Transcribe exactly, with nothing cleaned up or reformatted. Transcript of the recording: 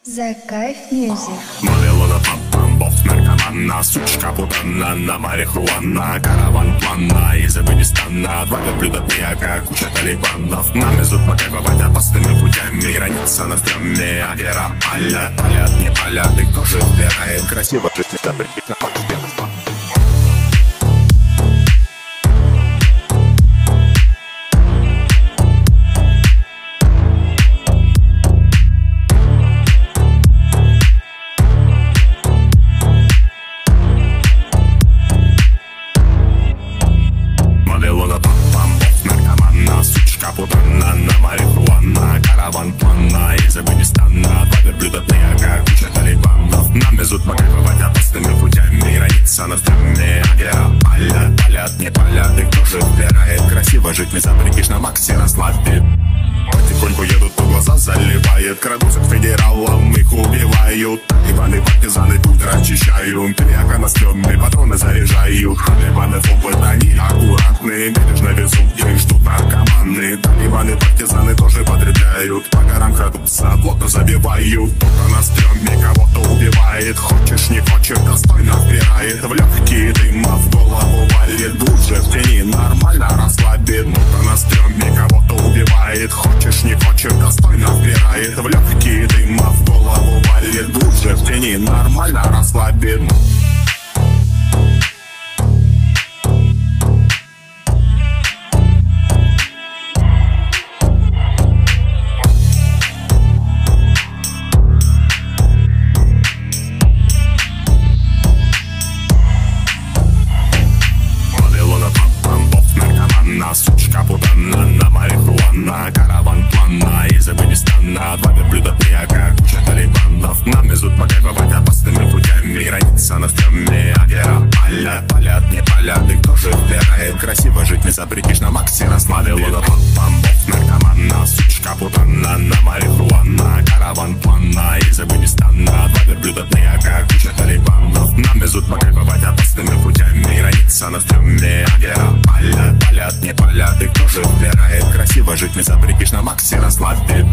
The Kayf Music. Вавилона папам, бог наркомана, сучка путана, на марихуана, караван плана из Афганистана. Два верблюда пьяка, куча талибанов. Нам везут покайфовать опасными путями. Граница на стреме, а вера палят, палят, не палят. И кто же выбирает красиво жить, не запретить на факт бедства. Путана, на марихуана, караван плана из Афганистана. Два верблюда пьяка, куча талибанов. Нам везут покайфовать опасными путями. Граница на стреме, а вера палят, палят, не палят. И кто же выбирает красиво жить, не запретишь на максе расслабить. Потихоньку едут, то глаза заливает. Крадутся к федералам, их убивают. Талибаны, партизаны тут расчищают. Пьяка на стреме, патроны заряжают. Талибаны в опыт, они аккуратные. Бережно везут, их ждут наркоманы. Талибаны, партизаны тоже потребляют. По горам крадутся, плотно забивают. Кто-то на стреме кого-то убивает. Хочешь, не хочешь, достойно вбирает. В легкие дыма в голову валит. Лучше в тени нормально расслабит. Кто-то на стреме кого-то убивает. Хочешь, не хочешь, достойно вбирает. В легкие дыма в голову валит. Лучше в тени нормально расслабит. Сучка путана, на марихуана, караван плана из Афганистана. Два верблюда пьяка, куча талибанов. Нам везут покайфовать опасными путями. Граница на стреме, а вера палят, палят, не палят. И кто же выбирает красиво жить, не запретишь на максе расслабить. Вавилона папам, бог наркомана, сучка путана, на марихуана, караван плана из Афганистана. Два верблюда пьяка, куча талибанов. Нам везут покайфовать опасными путями. Граница на стреме, а вера палят, палят, не палят. И кто же выбирает красиво жить, не запретишь на максе расслабить.